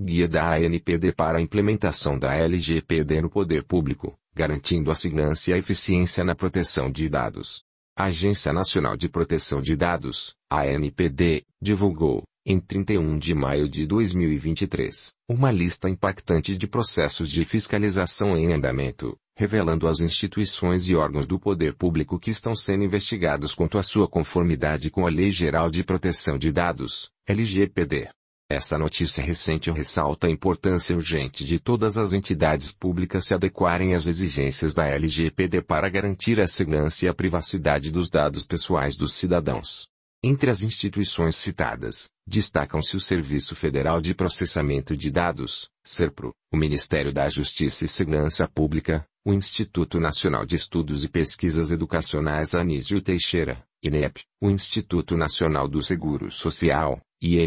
guia da ANPD para a implementação da LGPD no poder público, garantindo a segurança e a eficiência na proteção de dados. A Agência Nacional de Proteção de Dados, ANPD, divulgou, em 31 de maio de 2023, uma lista impactante de processos de fiscalização em andamento, revelando as instituições e órgãos do poder público que estão sendo investigados quanto à sua conformidade com a Lei Geral de Proteção de Dados, LGPD. Essa notícia recente ressalta a importância urgente de todas as entidades públicas se adequarem às exigências da LGPD para garantir a segurança e a privacidade dos dados pessoais dos cidadãos. Entre as instituições citadas, destacam-se o Serviço Federal de Processamento de Dados, SERPRO, o Ministério da Justiça e Segurança Pública, o Instituto Nacional de Estudos e Pesquisas Educacionais Anísio Teixeira, INEP, o Instituto Nacional do Seguro Social,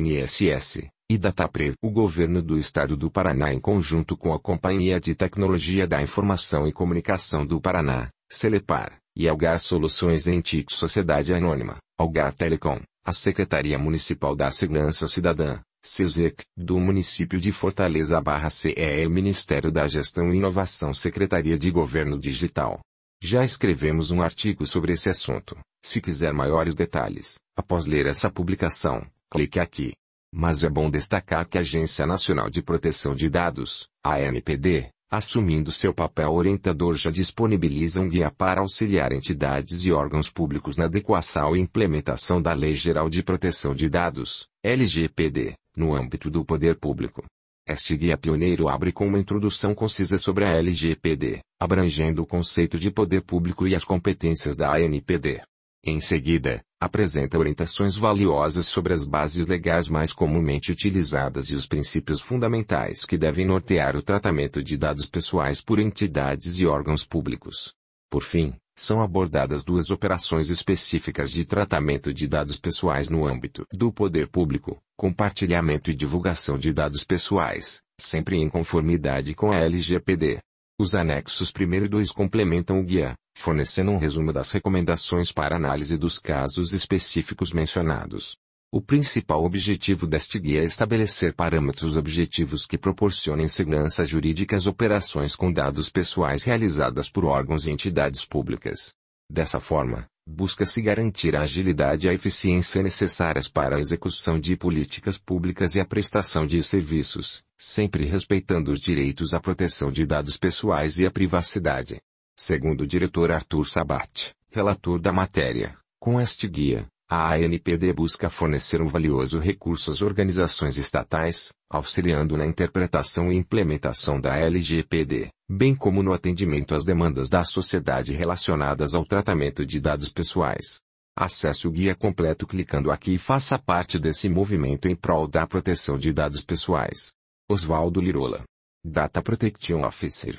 INSS, e Dataprev. O governo do estado do Paraná em conjunto com a Companhia de Tecnologia da Informação e Comunicação do Paraná, Celepar, e Algar Soluções Entic Sociedade Anônima, Algar Telecom, a Secretaria Municipal da Segurança Cidadã, SESEC, do município de Fortaleza/CE e o Ministério da Gestão e Inovação Secretaria de Governo Digital. Já escrevemos um artigo sobre esse assunto. Se quiser maiores detalhes, após ler essa publicação, clique aqui. Mas é bom destacar que a Agência Nacional de Proteção de Dados, ANPD, assumindo seu papel orientador, já disponibiliza um guia para auxiliar entidades e órgãos públicos na adequação e implementação da Lei Geral de Proteção de Dados, LGPD, no âmbito do poder público. Este guia pioneiro abre com uma introdução concisa sobre a LGPD, abrangendo o conceito de poder público e as competências da ANPD. Em seguida, apresenta orientações valiosas sobre as bases legais mais comumente utilizadas e os princípios fundamentais que devem nortear o tratamento de dados pessoais por entidades e órgãos públicos. Por fim, são abordadas duas operações específicas de tratamento de dados pessoais no âmbito do poder público: compartilhamento e divulgação de dados pessoais, sempre em conformidade com a LGPD. Os anexos 1 e 2 complementam o guia, fornecendo um resumo das recomendações para análise dos casos específicos mencionados. O principal objetivo deste guia é estabelecer parâmetros objetivos que proporcionem segurança jurídica às operações com dados pessoais realizadas por órgãos e entidades públicas. Dessa forma, busca-se garantir a agilidade e a eficiência necessárias para a execução de políticas públicas e a prestação de serviços, sempre respeitando os direitos à proteção de dados pessoais e à privacidade. Segundo o diretor Arthur Sabat, relator da matéria, com este guia, a ANPD busca fornecer um valioso recurso às organizações estatais, auxiliando na interpretação e implementação da LGPD, bem como no atendimento às demandas da sociedade relacionadas ao tratamento de dados pessoais. Acesse o guia completo clicando aqui e faça parte desse movimento em prol da proteção de dados pessoais. Oswaldo Lirola, Data Protection Officer.